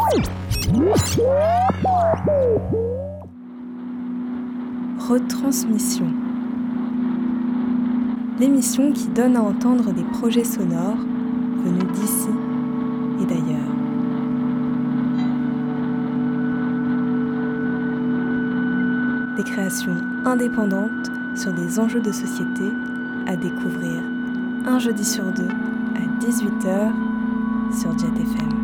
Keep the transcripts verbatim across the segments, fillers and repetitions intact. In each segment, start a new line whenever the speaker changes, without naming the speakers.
Retransmission. L'émission qui donne à entendre des projets sonores venus d'ici et d'ailleurs. Des créations indépendantes sur des enjeux de société à découvrir un jeudi sur deux à dix-huit heures sur Jet F M.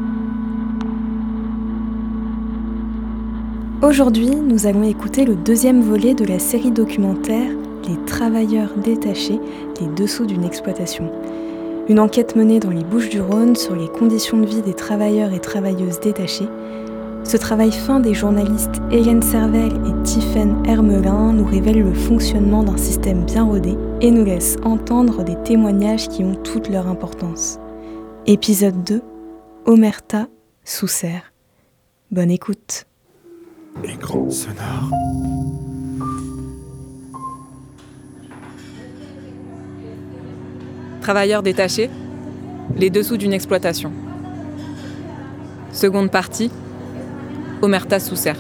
Aujourd'hui, nous allons écouter le deuxième volet de la série documentaire « Les travailleurs détachés, les dessous d'une exploitation ». Une enquête menée dans les Bouches-du-Rhône sur les conditions de vie des travailleurs et travailleuses détachés. Ce travail fin des journalistes Hélène Servel et Tiffaine Hermelin nous révèle le fonctionnement d'un système bien rodé et nous laisse entendre des témoignages qui ont toute leur importance. Épisode deux, Omerta sous serre. Bonne écoute.
Écran sonore.
Travailleurs détachés, les dessous d'une exploitation. Seconde partie, Omerta sous serre.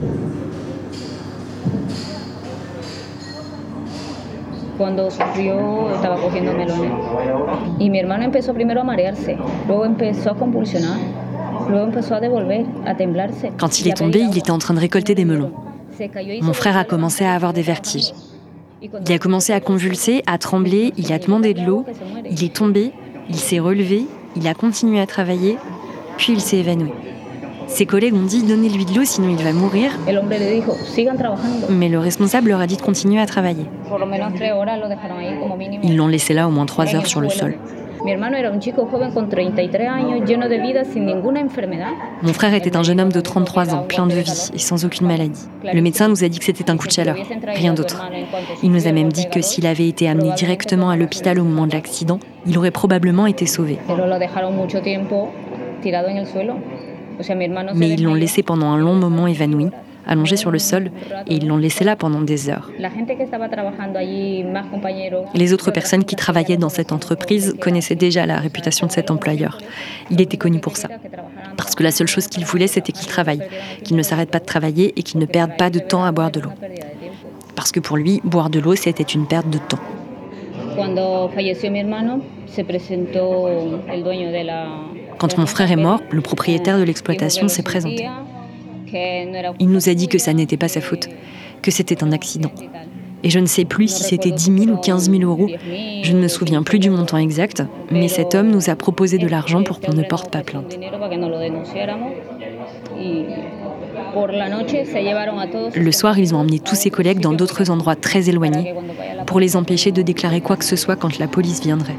Cuando sufrió, estaba cogiendo melones. Y mi hermano empezó primero a marearse, luego empezó a convulsionar, luego empezó a devolver, a temblarse.
Quand il est tombé, il était en train de récolter des melons. Mon frère a commencé à avoir des vertiges. Il a commencé à convulser, à trembler, il a demandé de l'eau, il est tombé, il s'est relevé, il a continué à travailler, puis il s'est évanoui. Ses collègues ont dit « Donnez-lui de l'eau, sinon il va mourir ». Mais le responsable leur a dit de continuer à travailler. Ils l'ont laissé là au moins trois heures sur le sol. Mon frère était un jeune homme de trente-trois ans, plein de vie et sans aucune maladie. Le médecin nous a dit que c'était un coup de chaleur, rien d'autre. Il nous a même dit que s'il avait été amené directement à l'hôpital au moment de l'accident, il aurait probablement été sauvé. Mais ils l'ont laissé pendant un long moment évanoui, allongé sur le sol, et ils l'ont laissé là pendant des heures. Les autres personnes qui travaillaient dans cette entreprise connaissaient déjà la réputation de cet employeur. Il était connu pour ça. Parce que la seule chose qu'il voulait, c'était qu'il travaille, qu'il ne s'arrête pas de travailler et qu'il ne perde pas de temps à boire de l'eau. Parce que pour lui, boire de l'eau, c'était une perte de temps. Quand mon frère est mort, le propriétaire de l'exploitation s'est présenté. Il nous a dit que ça n'était pas sa faute, que c'était un accident. Et je ne sais plus si c'était dix mille ou quinze mille euros. Je ne me souviens plus du montant exact, mais cet homme nous a proposé de l'argent pour qu'on ne porte pas plainte. Le soir, ils ont emmené tous ses collègues dans d'autres endroits très éloignés pour les empêcher de déclarer quoi que ce soit quand la police viendrait.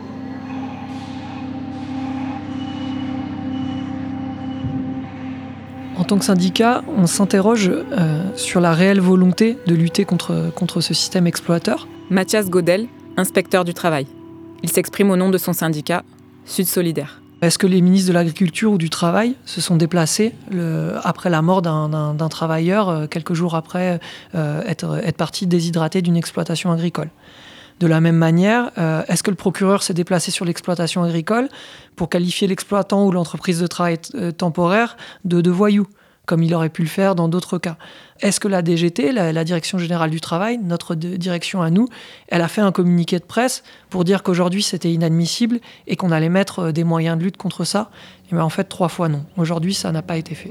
En tant que syndicat, on s'interroge euh, sur la réelle volonté de lutter contre, contre ce système exploiteur.
Mathias Godel, inspecteur du travail. Il s'exprime au nom de son syndicat, Sud Solidaire.
Est-ce que les ministres de l'Agriculture ou du Travail se sont déplacés le, après la mort d'un, d'un, d'un travailleur, euh, quelques jours après euh, être, être parti déshydraté d'une exploitation agricole ? De la même manière, euh, est-ce que le procureur s'est déplacé sur l'exploitation agricole pour qualifier l'exploitant ou l'entreprise de travail t- temporaire de, de voyous, comme il aurait pu le faire dans d'autres cas ? Est-ce que la D G T, la, la Direction Générale du Travail, notre de, direction à nous, elle a fait un communiqué de presse pour dire qu'aujourd'hui c'était inadmissible et qu'on allait mettre des moyens de lutte contre ça ? Et bien en fait, trois fois non. Aujourd'hui, ça n'a pas été fait.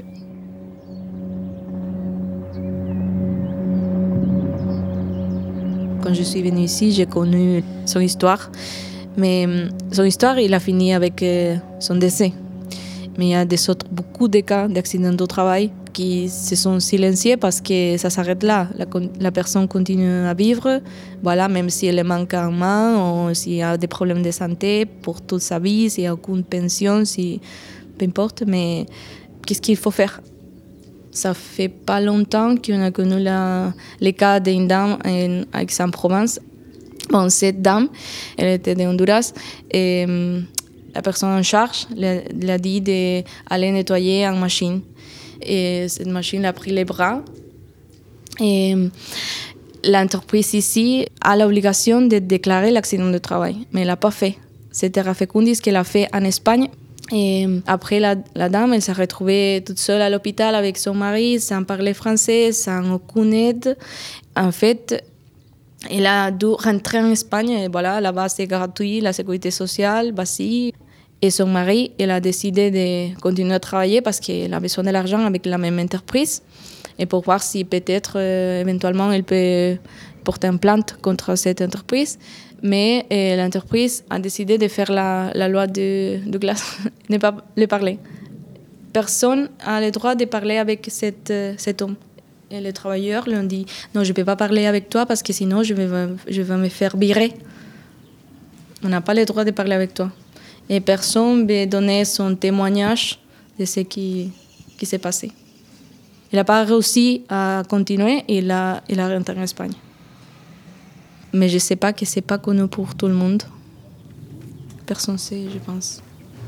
Quand je suis venue ici, j'ai connu son histoire. Mais son histoire, il a fini avec son décès. Mais il y a des autres, beaucoup de cas d'accidents au travail qui se sont silenciés parce que ça s'arrête là. La, la personne continue à vivre, voilà, même si elle manque un main ou s'il y a des problèmes de santé pour toute sa vie, s'il n'y a aucune pension, si, peu importe. Mais qu'est-ce qu'il faut faire ? Ça fait pas longtemps qu'on a connu la, les cas d'une dame en Aix-en-Provence. Bon, cette dame, elle était de Honduras et euh, la personne en charge lui a dit d'aller nettoyer une machine. Et cette machine a pris les bras. Et euh, l'entreprise ici a l'obligation de déclarer l'accident de travail, mais elle l'a pas fait. C'était Rafecundis qu'elle a fait en Espagne. Et après, la, la dame, elle s'est retrouvée toute seule à l'hôpital avec son mari, sans parler français, sans aucune aide. En fait, elle a dû rentrer en Espagne. Et voilà, là-bas, c'est gratuit, la sécurité sociale, basique. Et son mari, elle a décidé de continuer à travailler parce qu'elle a besoin de l'argent avec la même entreprise. Et pour voir si peut-être, euh, éventuellement, elle peut porter une plainte contre cette entreprise. Mais euh, l'entreprise a décidé de faire la, la loi de, de glace, ne pas le parler. Personne n'a le droit de parler avec cette, euh, cet homme. Et les travailleurs lui ont dit « Non, je ne peux pas parler avec toi parce que sinon je vais, je vais me faire virer. On n'a pas le droit de parler avec toi. » Et personne ne veut donner son témoignage de ce qui, qui s'est passé. Il n'a pas réussi à continuer et il a, il a rentré en Espagne. Mais je ne sais pas que ce n'est pas connu pour tout le monde. Personne ne sait, je pense.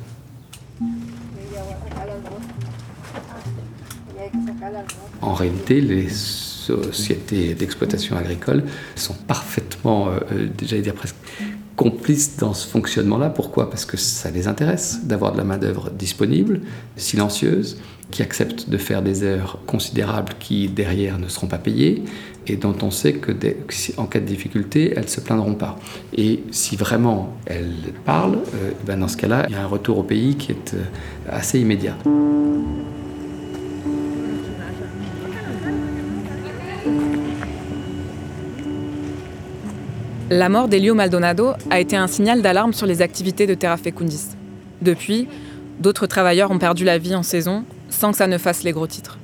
En réalité, les sociétés d'exploitation agricole sont parfaitement, euh, j'allais dire presque, complices dans ce fonctionnement-là. Pourquoi ? Parce que ça les intéresse d'avoir de la main-d'œuvre disponible, silencieuse, qui accepte de faire des heures considérables qui, derrière, ne seront pas payées et dont on sait que, des, en cas de difficulté, elles ne se plaindront pas. Et si vraiment elles parlent, euh, ben dans ce cas-là, il y a un retour au pays qui est euh, assez immédiat.
La mort d'Elio Maldonado a été un signal d'alarme sur les activités de Terra Fecundis. Depuis, d'autres travailleurs ont perdu la vie en saison sans que ça ne fasse les gros titres.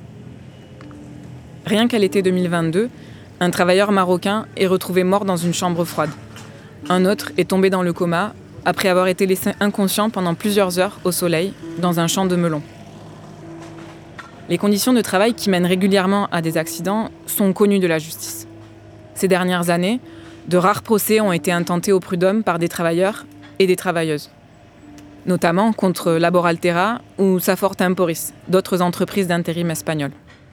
Rien qu'à l'été deux mille vingt-deux, un travailleur marocain est retrouvé mort dans une chambre froide. Un autre est tombé dans le coma après avoir été laissé inconscient pendant plusieurs heures au soleil dans un champ de melons. Les conditions de travail qui mènent régulièrement à des accidents sont connues de la justice. Ces dernières années, de rares procès ont été intentés au prud'homme par des travailleurs et des travailleuses, notamment contre Laboraltera ou Safor Temporis, d'autres entreprises d'intérim espagnoles.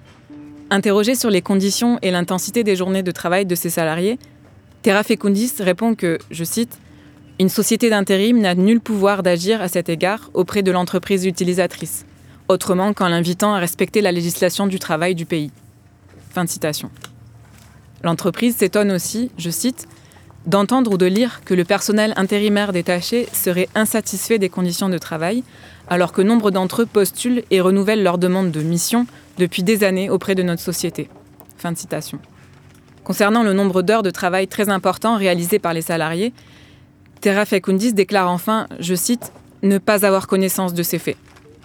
Interrogé sur les conditions et l'intensité des journées de travail de ses salariés, Terra Fecundis répond que, je cite, « Une société d'intérim n'a nul pouvoir d'agir à cet égard auprès de l'entreprise utilisatrice, autrement qu'en l'invitant à respecter la législation du travail du pays. » Fin de citation. L'entreprise s'étonne aussi, je cite, « d'entendre ou de lire que le personnel intérimaire détaché serait insatisfait des conditions de travail, alors que nombre d'entre eux postulent et renouvellent leur demande de mission depuis des années auprès de notre société. » Fin de citation. Concernant le nombre d'heures de travail très important réalisé par les salariés, Terra Fecundis déclare enfin, je cite, « ne pas avoir connaissance de ces faits. »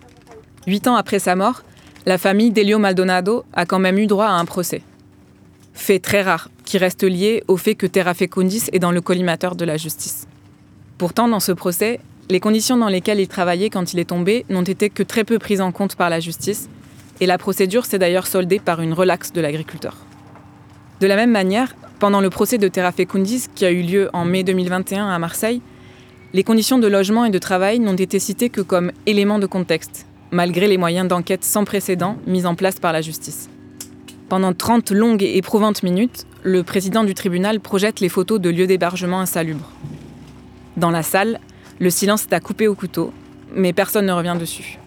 Huit ans après sa mort, la famille d'Elio Maldonado a quand même eu droit à un procès. Fait très rare, qui reste lié au fait que Terra Fecundis est dans le collimateur de la justice. Pourtant, dans ce procès, les conditions dans lesquelles il travaillait quand il est tombé n'ont été que très peu prises en compte par la justice, et la procédure s'est d'ailleurs soldée par une relaxe de l'agriculteur. De la même manière, pendant le procès de Terra Fecundis, qui a eu lieu en mai deux mille vingt et un à Marseille, les conditions de logement et de travail n'ont été citées que comme éléments de contexte, malgré les moyens d'enquête sans précédent mis en place par la justice. Pendant trente longues et éprouvantes minutes, le président du tribunal projette les photos de lieux d'hébergement insalubres. Dans la salle, le silence est à couper au couteau, mais personne ne revient dessus.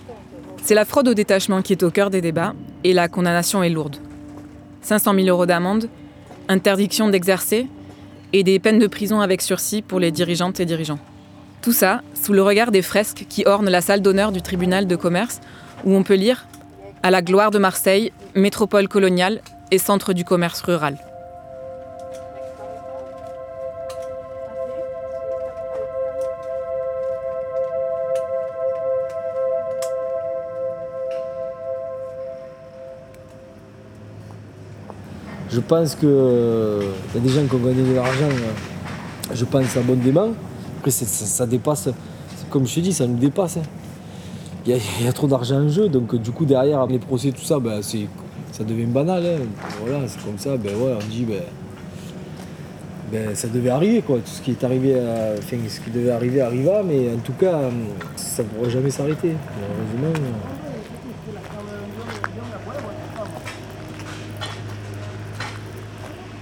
C'est la fraude au détachement qui est au cœur des débats, et la condamnation est lourde. cinq cent mille euros d'amende, interdiction d'exercer, et des peines de prison avec sursis pour les dirigeantes et dirigeants. Tout ça sous le regard des fresques qui ornent la salle d'honneur du tribunal de commerce, où on peut lire « À la gloire de Marseille, métropole coloniale et centre du commerce rural ».
Je pense qu'il euh, y a des gens qui ont gagné de l'argent, euh, je pense abondamment. Après, c'est, ça, ça dépasse, comme je te dis, ça nous dépasse. Hein. Il y, y a trop d'argent en jeu, donc du coup, derrière, les procès, tout ça, ben, c'est, ça devient banal. Hein. Voilà, c'est comme ça, ben, ouais, on dit, ben, ben, ça devait arriver, quoi. Tout ce qui est arrivé, à, enfin, ce qui devait arriver arriva, mais en tout cas, ça ne pourra jamais s'arrêter. Heureusement.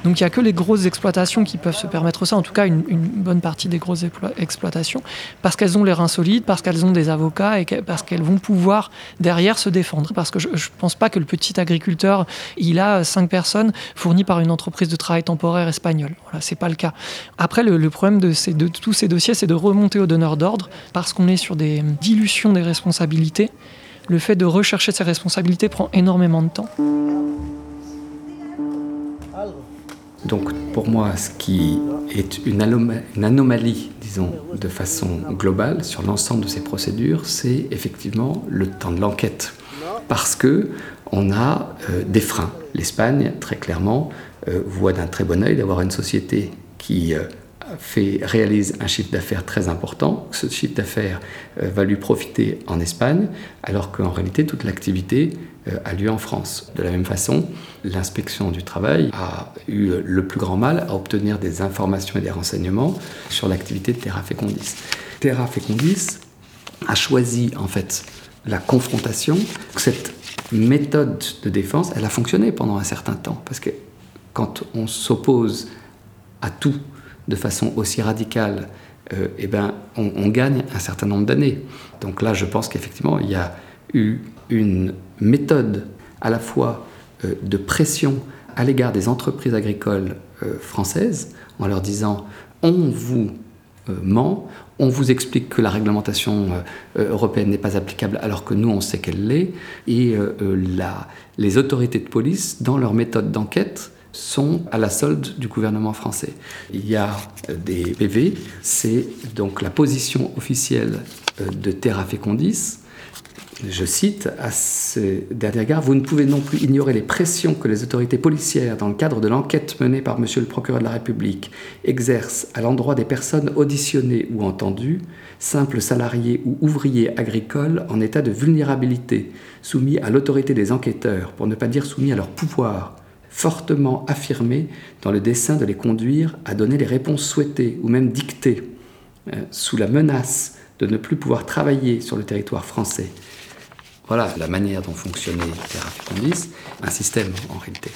Donc il n'y a que les grosses exploitations qui peuvent se permettre ça, en tout cas une, une bonne partie des grosses explo- exploitations, parce qu'elles ont les reins solides, parce qu'elles ont des avocats et que, parce qu'elles vont pouvoir derrière se défendre. Parce que je ne pense pas que le petit agriculteur, il a cinq personnes fournies par une entreprise de travail temporaire espagnole. Voilà, c'est pas le cas. Après, le, le problème de, ces, de tous ces dossiers, c'est de remonter aux donneurs d'ordre, parce qu'on est sur des dilutions des responsabilités. Le fait de rechercher ces responsabilités prend énormément de temps.
Donc pour moi, ce qui est une, aloma- une anomalie, disons, de façon globale sur l'ensemble de ces procédures, c'est effectivement le temps de l'enquête. Parce qu'on a euh, des freins. L'Espagne, très clairement, euh, voit d'un très bon œil d'avoir une société qui euh, fait, réalise un chiffre d'affaires très important. Ce chiffre d'affaires euh, va lui profiter en Espagne, alors qu'en réalité, toute l'activité euh, a lieu en France. De la même façon, l'inspection du travail a eu le plus grand mal à obtenir des informations et des renseignements sur l'activité de Terra Fecundis. Terra Fecundis a choisi, en fait, la confrontation. Cette méthode de défense, elle a fonctionné pendant un certain temps, parce que quand on s'oppose à tout de façon aussi radicale, euh, eh ben, on, on gagne un certain nombre d'années. Donc là, je pense qu'effectivement, il y a eu une méthode à la fois euh, de pression à l'égard des entreprises agricoles euh, françaises, en leur disant « on vous euh, ment », on vous explique que la réglementation euh, européenne n'est pas applicable alors que nous, on sait qu'elle l'est. Et euh, la, les autorités de police, dans leur méthode d'enquête, sont à la solde du gouvernement français. Il y a des P V, c'est donc la position officielle euh, de Terra Fecundis. Je cite à ce dernier égard, « Vous ne pouvez non plus ignorer les pressions que les autorités policières, dans le cadre de l'enquête menée par Monsieur le procureur de la République, exercent à l'endroit des personnes auditionnées ou entendues, simples salariés ou ouvriers agricoles en état de vulnérabilité, soumis à l'autorité des enquêteurs, pour ne pas dire soumis à leur pouvoir, fortement affirmés dans le dessein de les conduire à donner les réponses souhaitées ou même dictées, euh, sous la menace de ne plus pouvoir travailler sur le territoire français. » Voilà la manière dont fonctionnait Terra Fecundis, un système en réalité.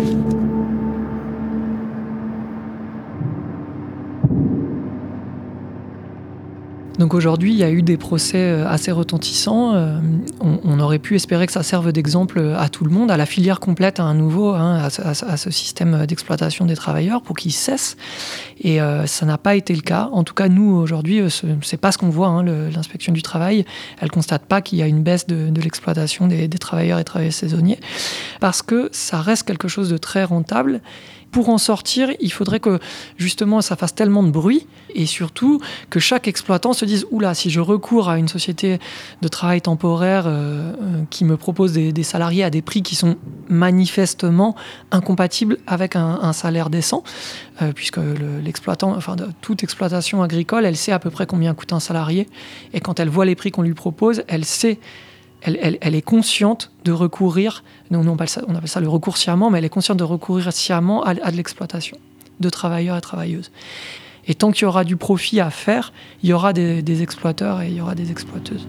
Donc aujourd'hui, il y a eu des procès assez retentissants. On, on aurait pu espérer que ça serve d'exemple à tout le monde, à la filière complète, à un nouveau, hein, à, à, à ce système d'exploitation des travailleurs pour qu'ils cessent. Et euh, ça n'a pas été le cas. En tout cas, nous, aujourd'hui, ce c'est pas ce qu'on voit. Hein, le, l'inspection du travail, elle constate pas qu'il y a une baisse de, de l'exploitation des, des travailleurs et travailleurs saisonniers, parce que ça reste quelque chose de très rentable. Pour en sortir, il faudrait que justement ça fasse tellement de bruit et surtout que chaque exploitant se dise « Oula, si je recours à une société de travail temporaire euh, euh, qui me propose des, des salariés à des prix qui sont manifestement incompatibles avec un, un salaire décent, euh, puisque le, l'exploitant, enfin de, toute exploitation agricole, elle sait à peu près combien coûte un salarié et quand elle voit les prix qu'on lui propose, elle sait Elle, elle, elle est consciente de recourir, nous, nous on, appelle ça, on appelle ça le recours sciemment, mais elle est consciente de recourir sciemment à, à de l'exploitation de travailleurs et travailleuses. Et tant qu'il y aura du profit à faire, il y aura des, des exploiteurs et il y aura des exploiteuses.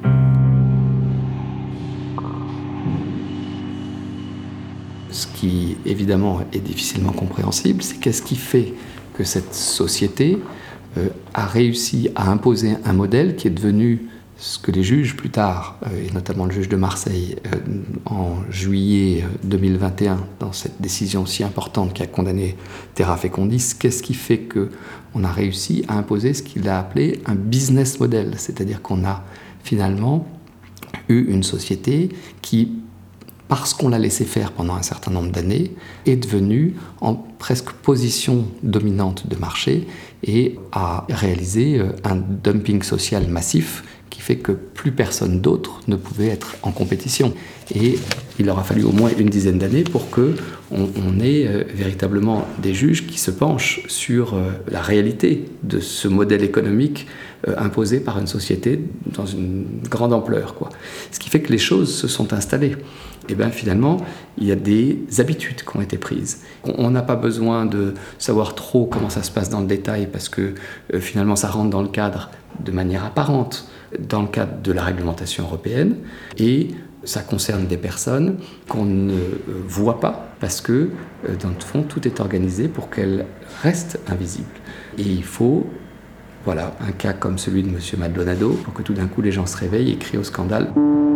Ce qui, évidemment, est difficilement compréhensible, c'est qu'est-ce qui fait que cette société euh, a réussi à imposer un modèle qui est devenu ce que les juges plus tard, et notamment le juge de Marseille, en juillet deux mille vingt et un, dans cette décision si importante qui a condamné Terra Fecundis, qu'est-ce qui fait qu'on a réussi à imposer ce qu'il a appelé un business model, c'est-à-dire qu'on a finalement eu une société qui, parce qu'on l'a laissé faire pendant un certain nombre d'années, est devenue en presque position dominante de marché et a réalisé un dumping social massif qui fait que plus personne d'autre ne pouvait être en compétition. Et il aura fallu au moins une dizaine d'années pour qu'on on ait euh, véritablement des juges qui se penchent sur euh, la réalité de ce modèle économique euh, imposé par une société dans une grande ampleur, quoi. Ce qui fait que les choses se sont installées. Et bien finalement, il y a des habitudes qui ont été prises. On n'a pas besoin de savoir trop comment ça se passe dans le détail parce que euh, finalement ça rentre dans le cadre de manière apparente dans le cadre de la réglementation européenne et ça concerne des personnes qu'on ne voit pas parce que, dans le fond, tout est organisé pour qu'elles restent invisibles. Et il faut, voilà, un cas comme celui de M. Maldonado pour que tout d'un coup les gens se réveillent et crient au scandale.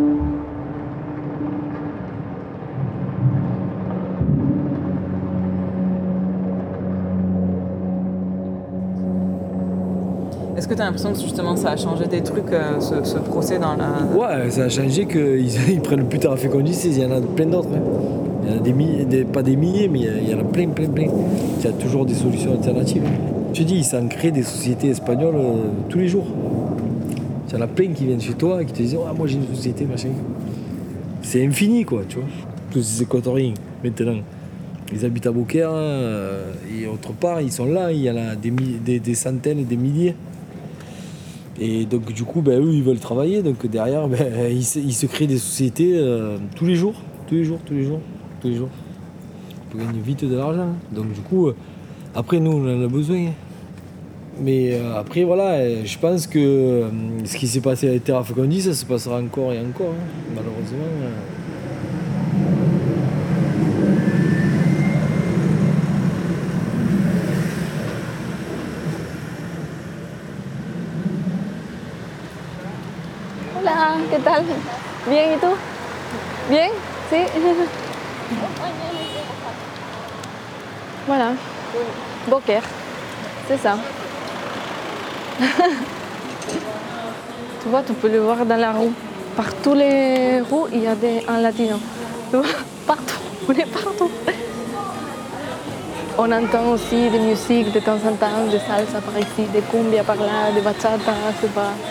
Est-ce que tu as l'impression que justement ça a changé des trucs, euh, ce, ce procès dans la...
Ouais, ça a changé qu'ils ils prennent plus tard à fécondis, il y en a plein d'autres. Hein. Il y en a des milliers, des, pas des milliers, mais il y en a plein, plein, plein. Il y a toujours des solutions alternatives. Je te dis, ils s'en créent des sociétés espagnoles euh, tous les jours. Il y en a plein qui viennent chez toi et qui te disent oh, moi j'ai une société, machin. C'est infini, quoi, tu vois. Tous ces équatoriens, maintenant. Ils habitent à Beaucaire euh, et autre part, ils sont là, il y en a des, des, des centaines et des milliers. Et donc du coup, ben, eux, ils veulent travailler. Donc derrière, ben, ils, se, ils se créent des sociétés euh, tous les jours, tous les jours, tous les jours, tous les jours. Pour gagner vite de l'argent. Donc du coup, euh, après, nous, on en a besoin. Mais euh, après, voilà, je pense que euh, ce qui s'est passé avec Terra Fécondis, ça se passera encore et encore, hein, malheureusement. Euh.
Hola, ¿qué tal? Bien, ¿y tú? Bien, sí. Voilà. Beaucaire, c'est ça. Tu vois, tu peux le voir dans la rue. Par tous les rues, il y a des, un latino. Tu vois, partout, on est partout. On entend aussi des musiques de temps en temps, de salsa par ici, de cumbia par là, de bachata, je sais pas.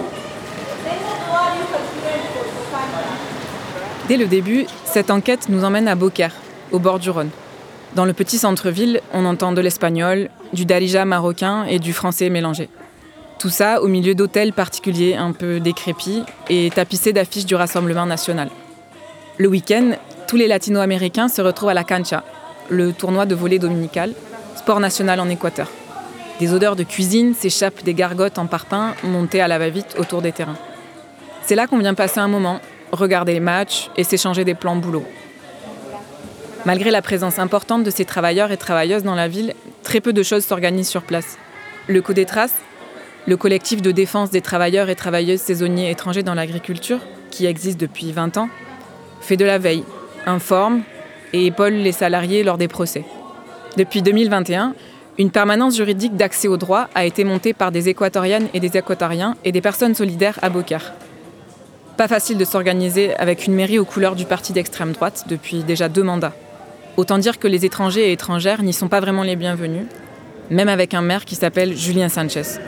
Dès le début, cette enquête nous emmène à Beaucaire, au bord du Rhône. Dans le petit centre-ville, on entend de l'espagnol, du darija marocain et du français mélangé. Tout ça au milieu d'hôtels particuliers un peu décrépits et tapissés d'affiches du Rassemblement national. Le week-end, tous les latino-américains se retrouvent à la cancha, le tournoi de volley dominical, sport national en Équateur. Des odeurs de cuisine s'échappent des gargotes en parpaing montées à la va-vite autour des terrains. C'est là qu'on vient passer un moment, regarder les matchs et s'échanger des plans boulot. Malgré la présence importante de ces travailleurs et travailleuses dans la ville, très peu de choses s'organisent sur place. Le Codetras, le collectif de défense des travailleurs et travailleuses saisonniers étrangers dans l'agriculture, qui existe depuis vingt ans, fait de la veille, informe et épaule les salariés lors des procès. Depuis deux mille vingt et un, une permanence juridique d'accès au droit a été montée par des Équatoriennes et des Équatoriens et des personnes solidaires à Beaucaire. Pas facile de s'organiser avec une mairie aux couleurs du parti d'extrême droite depuis déjà deux mandats. Autant dire que les étrangers et étrangères n'y sont pas vraiment les bienvenus, même avec un maire qui s'appelle Julien Sanchez.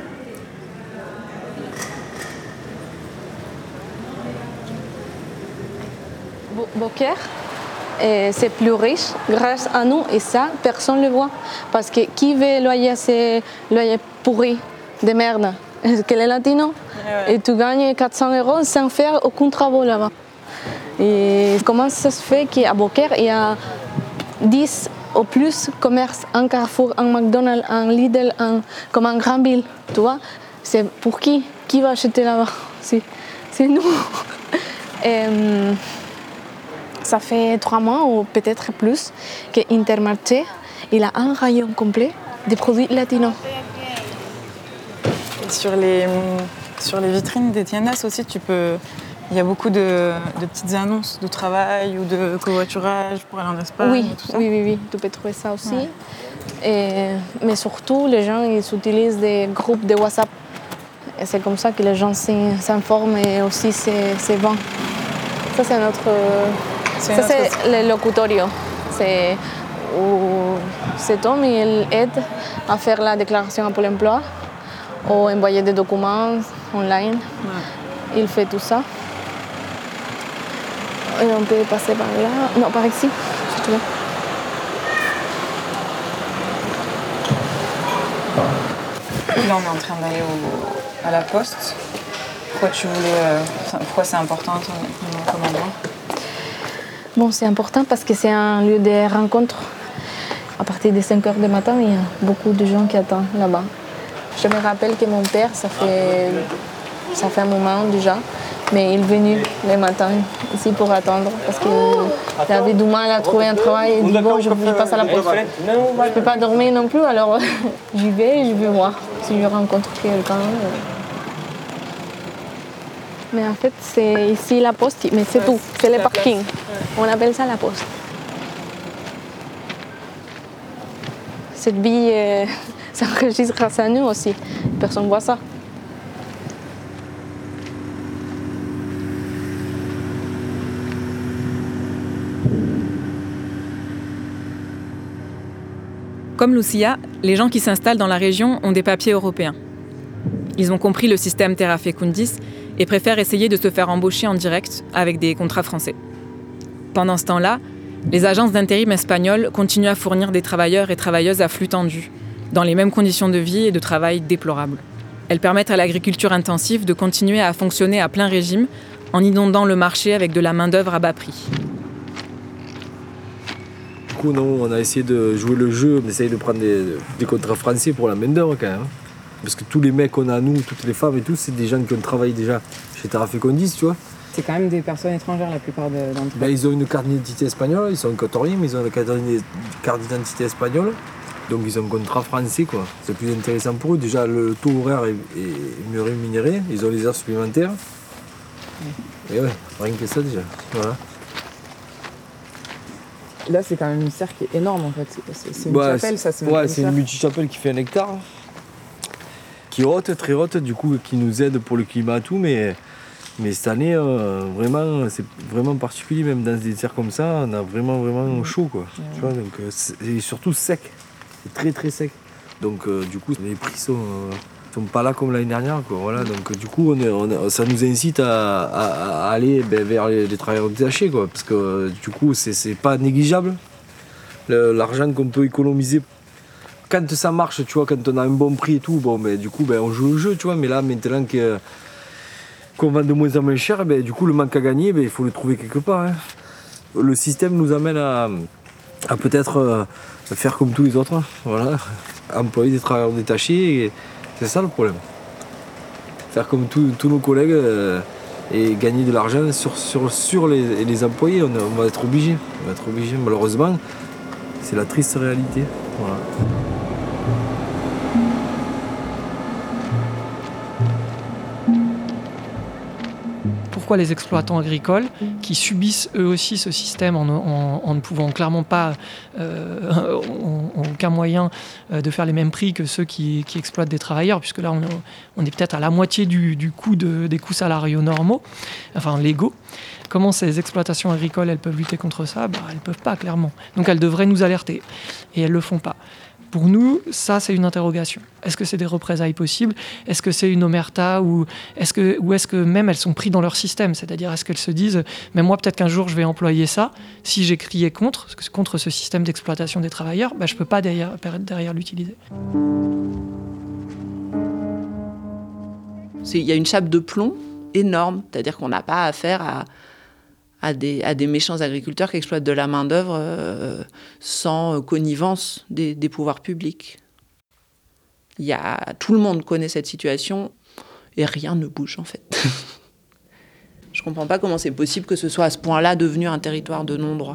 Beaucaire, c'est plus riche grâce à nous et ça, personne ne le voit. Parce que qui veut loyer, c'est loyer pourri, de merde. Que les latinos, ouais. Et tu gagnes quatre cents euros sans faire aucun travail là-bas. Et comment ça se fait qu'à Beaucaire, il y a dix ou plus commerces, un Carrefour, un McDonald's, un Lidl, un, comme un grand ville, tu vois? C'est pour qui? Qui va acheter là-bas? C'est, c'est nous. Et, ça fait trois mois ou peut-être plus que Intermarché, il a un rayon complet de produits latinos.
Sur les, sur les vitrines des tiendas aussi, tu peux, il y a beaucoup de, de petites annonces de travail ou de covoiturage pour aller en Espagne.
Oui,
et tout ça.
oui, oui, oui, tu peux trouver ça aussi. Ouais. Et, mais surtout, les gens ils utilisent des groupes de WhatsApp. Et c'est comme ça que les gens s'informent et aussi se, se vendent. Ça, c'est notre... C'est ça, c'est autre... le locutorio. C'est où cet homme il aide à faire la déclaration à Pôle emploi ou envoyer des documents online. Ouais. Il fait tout ça. Et on peut passer par là. Non, par ici, si tu veux.
Là, on est en train d'aller au, à la poste. Pourquoi tu voulais... Euh, pourquoi c'est important comme, comme endroit?
Bon, c'est important parce que c'est un lieu de rencontre. À partir de cinq heures du matin, il y a beaucoup de gens qui attendent là-bas. Je me rappelle que mon père, ça fait ça fait un moment déjà. Mais il est venu le matin ici pour attendre parce qu'il avait du mal à trouver un travail. Il dit bon, je, je passe à la poste. Je ne peux pas dormir non plus, alors j'y vais et je vais voir si je rencontre quelqu'un. Mais en fait, c'est ici la poste, mais c'est tout, c'est le parking. On appelle ça la poste. Cette vie euh, s'enregistre grâce à nous aussi. Personne ne voit ça.
Comme Lucia, les gens qui s'installent dans la région ont des papiers européens. Ils ont compris le système Terra Fecundis et préfèrent essayer de se faire embaucher en direct avec des contrats français. Pendant ce temps-là, les agences d'intérim espagnoles continuent à fournir des travailleurs et travailleuses à flux tendu, dans les mêmes conditions de vie et de travail déplorables. Elles permettent à l'agriculture intensive de continuer à fonctionner à plein régime en inondant le marché avec de la main-d'œuvre à bas prix.
Du coup, non, on a essayé de jouer le jeu, on essaye de prendre des, des contrats français pour la main-d'œuvre quand même. Parce que tous les mecs qu'on a, nous, toutes les femmes et tout, c'est des gens qui ont travaillé déjà chez Terra Fecundis, tu vois.
C'est quand même des personnes étrangères la plupart d'entre eux.
Ben, ils ont une carte d'identité espagnole, ils sont quatorze, mais ils ont une carte d'identité espagnole. Donc ils ont un contrat français, quoi. C'est plus intéressant pour eux. Déjà, le taux horaire est, est mieux rémunéré, ils ont les heures supplémentaires. Oui. Et ouais, rien que ça déjà. Voilà.
Là, c'est quand même une serre qui est énorme en fait. C'est, c'est une
bah,
chapelle, ça c'est
Ouais, c'est une multi-chapelle qui fait un hectare. Qui est haute, très haute, du coup, qui nous aide pour le climat et tout. Mais, mais cette année, euh, vraiment, c'est vraiment particulier, même dans des serres comme ça, on a vraiment, vraiment chaud, quoi. Ouais. Tu vois, donc, c'est surtout sec. C'est très, très sec. Donc, euh, du coup, les prix sont, euh, sont pas là comme l'année dernière, quoi. Voilà, donc, du coup, on est, on est, ça nous incite à, à, à aller ben, vers les, les travailleurs détachés, quoi. Parce que, du coup, c'est, c'est pas négligeable, le, l'argent qu'on peut économiser. Quand ça marche, tu vois, quand on a un bon prix et tout, bon, ben, du coup, ben, on joue le jeu, tu vois. Mais là, maintenant que, qu'on vend de moins en moins cher, ben, du coup, le manque à gagner, ben, il faut le trouver quelque part. Hein. Le système nous amène à, à peut-être euh, faire comme tous les autres. Hein. Voilà. Employer des travailleurs détachés, et c'est ça le problème. Faire comme tous, tous nos collègues euh, et gagner de l'argent sur, sur, sur les, les employés. On, on va être obligé. On va être obligé, malheureusement. C'est la triste réalité. Voilà.
Pourquoi les exploitants agricoles, qui subissent eux aussi ce système en, en, en ne pouvant clairement pas, euh, en, en aucun moyen euh, de faire les mêmes prix que ceux qui, qui exploitent des travailleurs, puisque là on, on est peut-être à la moitié du, du coût de, des coûts salariaux normaux, enfin légaux. Comment ces exploitations agricoles elles peuvent lutter contre ça ? Bah, elles ne peuvent pas, clairement. Donc elles devraient nous alerter, et elles ne le font pas. Pour nous, ça, c'est une interrogation. Est-ce que c'est des représailles possibles ? Est-ce que c'est une omerta ? Ou est-ce que, ou est-ce que même elles sont prises dans leur système ? C'est-à-dire, est-ce qu'elles se disent « mais moi, peut-être qu'un jour, je vais employer ça. Si j'ai crié contre, contre ce système d'exploitation des travailleurs, bah, je ne peux pas derrière, derrière l'utiliser. »
Il y a une chape de plomb énorme. C'est-à-dire qu'on n'a pas affaire à... À des, à des méchants agriculteurs qui exploitent de la main-d'œuvre euh, sans connivence des, des pouvoirs publics. Il y a, tout le monde connaît cette situation et rien ne bouge en fait. Je ne comprends pas comment c'est possible que ce soit à ce point-là devenu un territoire de non-droit.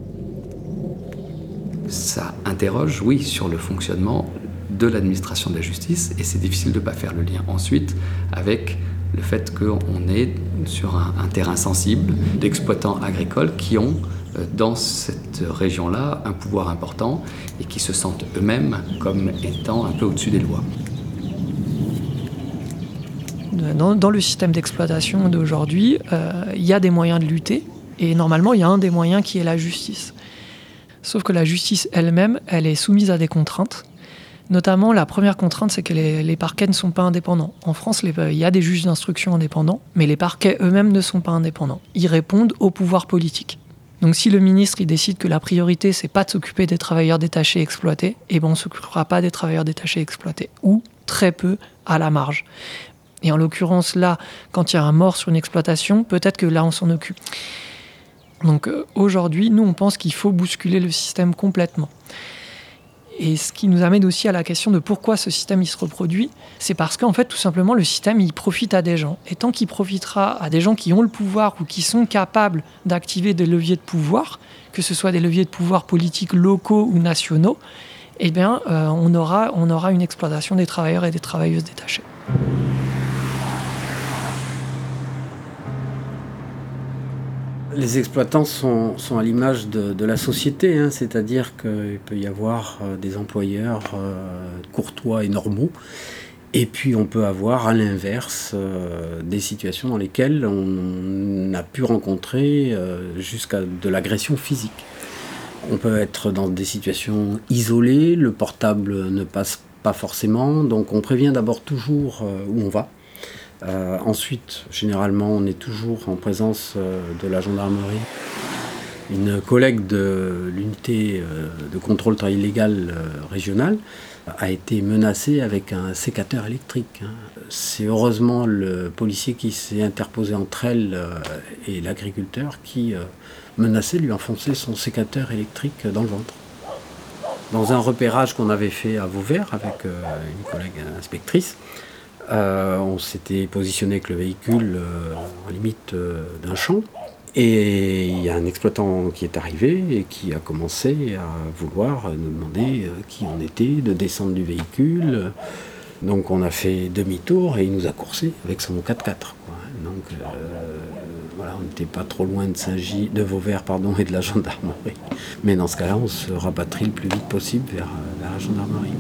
Ça interroge, oui, sur le fonctionnement de l'administration de la justice et c'est difficile de ne pas faire le lien ensuite avec le fait qu'on est sur un, un terrain sensible d'exploitants agricoles qui ont, euh, dans cette région-là, un pouvoir important et qui se sentent eux-mêmes comme étant un peu au-dessus des lois.
Dans, dans le système d'exploitation d'aujourd'hui, euh, il y a des moyens de lutter et normalement, il y a un des moyens qui est la justice. Sauf que la justice elle-même, elle est soumise à des contraintes. Notamment, la première contrainte, c'est que les, les parquets ne sont pas indépendants. En France, les, il y a des juges d'instruction indépendants, mais les parquets eux-mêmes ne sont pas indépendants. Ils répondent au pouvoir politique. Donc si le ministre il décide que la priorité, c'est pas de s'occuper des travailleurs détachés exploités, eh ben on ne s'occupera pas des travailleurs détachés exploités, ou très peu à la marge. Et en l'occurrence, là, quand il y a un mort sur une exploitation, peut-être que là, on s'en occupe. Donc euh, aujourd'hui, nous, on pense qu'il faut bousculer le système complètement. Et ce qui nous amène aussi à la question de pourquoi ce système il se reproduit, c'est parce qu'en fait, tout simplement, le système il profite à des gens. Et tant qu'il profitera à des gens qui ont le pouvoir ou qui sont capables d'activer des leviers de pouvoir, que ce soit des leviers de pouvoir politiques locaux ou nationaux, eh bien, euh, on aura, on aura une exploitation des travailleurs et des travailleuses détachés.
Les exploitants sont, sont à l'image de, de la société, hein, c'est-à-dire qu'il peut y avoir euh, des employeurs euh, courtois et normaux, et puis on peut avoir à l'inverse euh, des situations dans lesquelles on a pu rencontrer euh, jusqu'à de l'agression physique. On peut être dans des situations isolées, le portable ne passe pas forcément, donc on prévient d'abord toujours euh, où on va. Euh, ensuite, généralement, on est toujours en présence euh, de la gendarmerie. Une collègue de l'unité euh, de contrôle travail illégal euh, régionale a été menacée avec un sécateur électrique. Hein. C'est heureusement le policier qui s'est interposé entre elle euh, et l'agriculteur qui euh, menaçait de lui enfoncer son sécateur électrique dans le ventre. Dans un repérage qu'on avait fait à Vauvert avec euh, une collègue inspectrice, Euh, on s'était positionné avec le véhicule euh, en limite euh, d'un champ et il y a un exploitant qui est arrivé et qui a commencé à vouloir nous demander euh, qui on était, de descendre du véhicule. Donc on a fait demi-tour et il nous a coursé avec son quatre-quatre. Quoi. Donc euh, voilà, on n'était pas trop loin de Saint-Gilles, de Vauvert pardon, et de la gendarmerie. Mais dans ce cas-là, on se rapatrie le plus vite possible vers, vers la gendarmerie.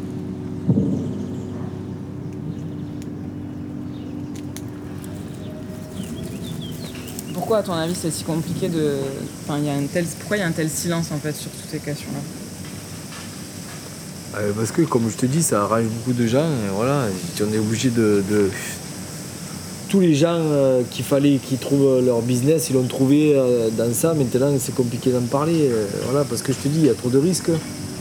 Pourquoi, à ton avis, c'est si compliqué de... Enfin, il y a un tel... Pourquoi il y a un tel silence, en fait, sur toutes ces questions-là ?
euh, Parce que, comme je te dis, ça arrange beaucoup de gens. Et voilà, on est obligé de, de... Tous les gens euh, qu'il fallait qu'ils trouvent leur business, ils l'ont trouvé euh, dans ça. Maintenant, c'est compliqué d'en parler. Euh, voilà, parce que je te dis, il y a trop de risques.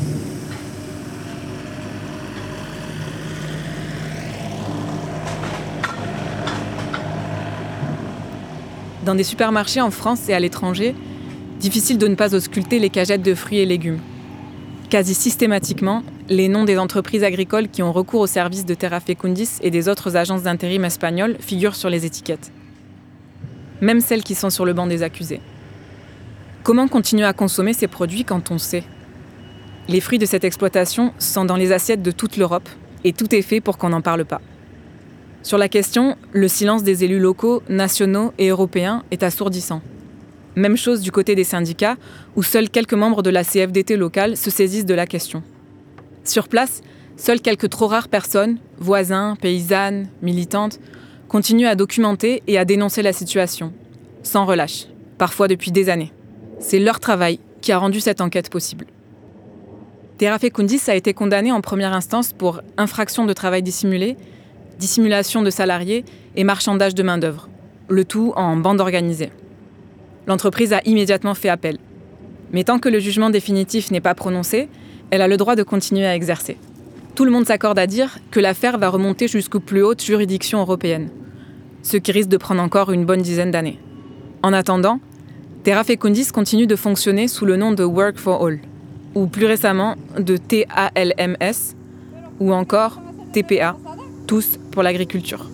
Dans des supermarchés en France et à l'étranger, difficile de ne pas ausculter les cagettes de fruits et légumes. Quasi systématiquement, les noms des entreprises agricoles qui ont recours aux services de Terra Fecundis et des autres agences d'intérim espagnoles figurent sur les étiquettes. Même celles qui sont sur le banc des accusés. Comment continuer à consommer ces produits quand on sait ? Les fruits de cette exploitation sont dans les assiettes de toute l'Europe et tout est fait pour qu'on n'en parle pas. Sur la question, le silence des élus locaux, nationaux et européens est assourdissant. Même chose du côté des syndicats, où seuls quelques membres de la C F D T locale se saisissent de la question. Sur place, seules quelques trop rares personnes, voisins, paysannes, militantes, continuent à documenter et à dénoncer la situation, sans relâche, parfois depuis des années. C'est leur travail qui a rendu cette enquête possible. Terra Fecundis a été condamné en première instance pour infraction de travail dissimulé, dissimulation de salariés et marchandage de main-d'œuvre, le tout en bande organisée. L'entreprise a immédiatement fait appel. Mais tant que le jugement définitif n'est pas prononcé, elle a le droit de continuer à exercer. Tout le monde s'accorde à dire que l'affaire va remonter jusqu'aux plus hautes juridictions européennes, ce qui risque de prendre encore une bonne dizaine d'années. En attendant, Terra Fecundis continue de fonctionner sous le nom de Work for All, ou plus récemment de T A L M S, ou encore T P A, tous pour l'agriculture.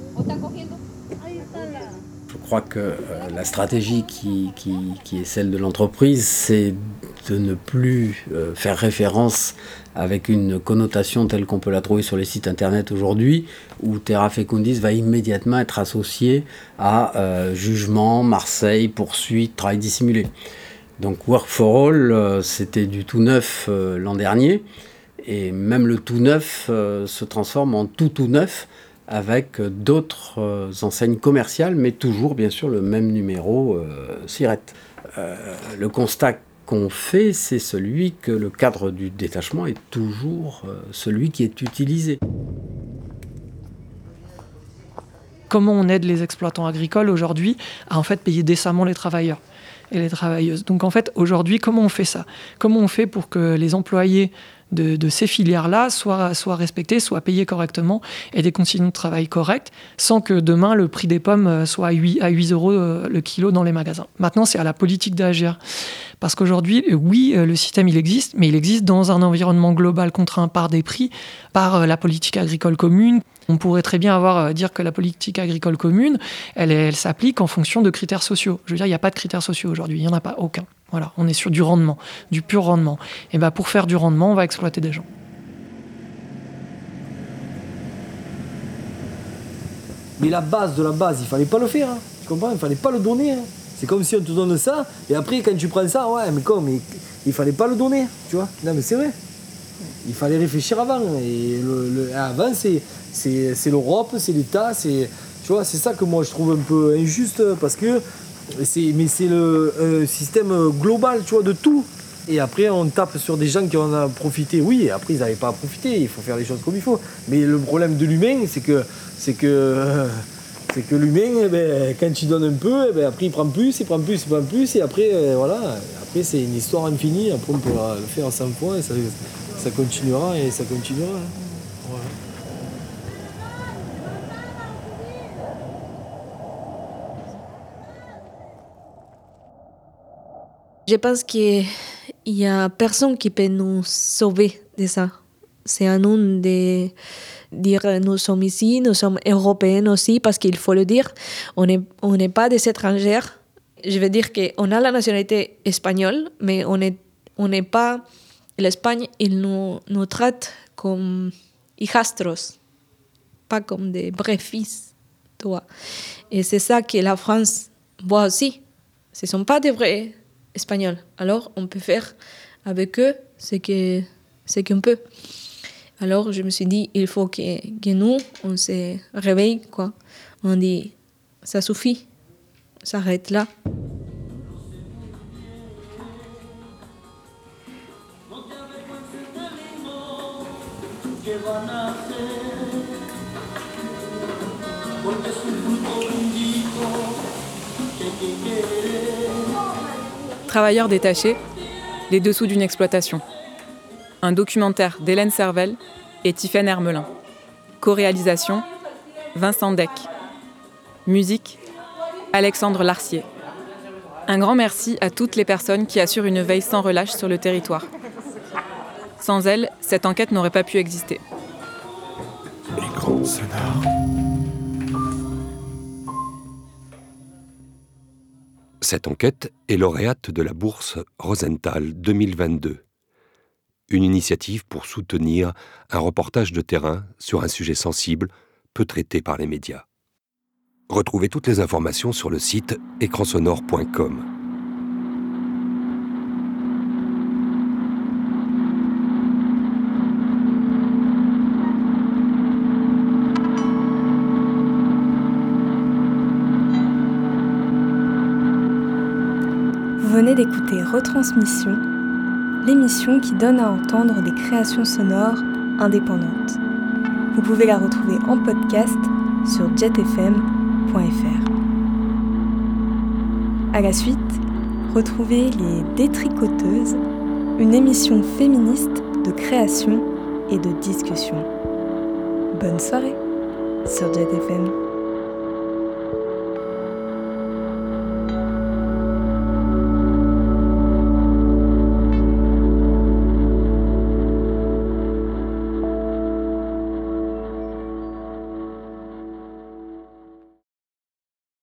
Je crois que euh, la stratégie qui, qui, qui est celle de l'entreprise, c'est de ne plus euh, faire référence avec une connotation telle qu'on peut la trouver sur les sites internet aujourd'hui, où Terra Fecundis va immédiatement être associé à euh, jugement, Marseille, poursuite, travail dissimulé. Donc Work for All, euh, c'était du tout neuf euh, l'an dernier, et même le tout neuf euh, se transforme en tout tout neuf avec euh, d'autres euh, enseignes commerciales, mais toujours bien sûr le même numéro euh, SIRET. Euh, le constat qu'on fait, c'est celui que le cadre du détachement est toujours euh, celui qui est utilisé.
Comment on aide les exploitants agricoles aujourd'hui à en fait payer décemment les travailleurs et les travailleuses. Donc en fait, aujourd'hui, comment on fait ça ? Comment on fait pour que les employés de, de ces filières-là soient, soient respectés, soient payés correctement et des conditions de travail correctes, sans que demain le prix des pommes soit à huit euros le kilo dans les magasins. Maintenant, c'est à la politique d'agir. Parce qu'aujourd'hui, oui, le système, il existe, mais il existe dans un environnement global contraint par des prix, par la politique agricole commune. On pourrait très bien avoir, dire que la politique agricole commune, elle, elle s'applique en fonction de critères sociaux. Je veux dire, il n'y a pas de critères sociaux aujourd'hui, il n'y en a pas aucun. Voilà, on est sur du rendement, du pur rendement. Et bien, pour faire du rendement, on va exploiter des gens.
Mais la base de la base, il fallait pas le faire. Hein. Tu comprends ? Il fallait pas le donner. Hein. C'est comme si on te donne ça, et après, quand tu prends ça, ouais, mais comme, il, il fallait pas le donner, tu vois ? Non, mais c'est vrai. Il fallait réfléchir avant. Et le, le, avant, c'est, c'est, c'est l'Europe, c'est l'État, c'est, tu vois, c'est ça que moi je trouve un peu injuste, parce que c'est, mais c'est le euh, système global, tu vois, de tout. Et après, on tape sur des gens qui en ont profité. Oui, et après, ils n'avaient pas à profiter. Il faut faire les choses comme il faut. Mais le problème de l'humain, c'est que, c'est que, euh, c'est que l'humain, eh ben, quand tu donnes un peu, eh ben, après, il prend plus, il prend plus, il prend plus. Et après, euh, voilà. Après, c'est une histoire infinie. Après, on pourra le faire cent fois et ça, ça continuera et ça continuera. Voilà.
Je pense qu'il n'y a personne qui peut nous sauver de ça. C'est à nous de dire nous sommes ici, nous sommes européens aussi, parce qu'il faut le dire, on n'est on n'est pas des étrangers. Je veux dire qu'on a la nationalité espagnole, mais on n'est on n'est pas... L'Espagne, il nous, nous traite comme hijastros, pas comme des vrais fils. Toi. Et c'est ça que la France voit aussi. Ce ne sont pas des vrais Espagnols. Alors, on peut faire avec eux ce, que, ce qu'on peut. Alors, je me suis dit, il faut que, que nous, on se réveille, quoi. On dit, ça suffit, ça arrête là.
Travailleurs détachés, les dessous d'une exploitation. Un documentaire d'Hélène Servel et Tiffaine Hermelin. Co-réalisation, Vincent Deck. Musique, Alexandre Larcier. Un grand merci à toutes les personnes qui assurent une veille sans relâche sur le territoire. Sans elles, cette enquête n'aurait pas pu exister.
Écran sonore.
Cette enquête est lauréate de la bourse Rosenthal deux mille vingt-deux. Une initiative pour soutenir un reportage de terrain sur un sujet sensible, peu traité par les médias. Retrouvez toutes les informations sur le site écran sonore point com.
Vous venez d'écouter Retransmission, l'émission qui donne à entendre des créations sonores indépendantes. Vous pouvez la retrouver en podcast sur jet f m point f r. À la suite, retrouvez Les Détricoteuses, une émission féministe de création et de discussion. Bonne soirée sur jet f m.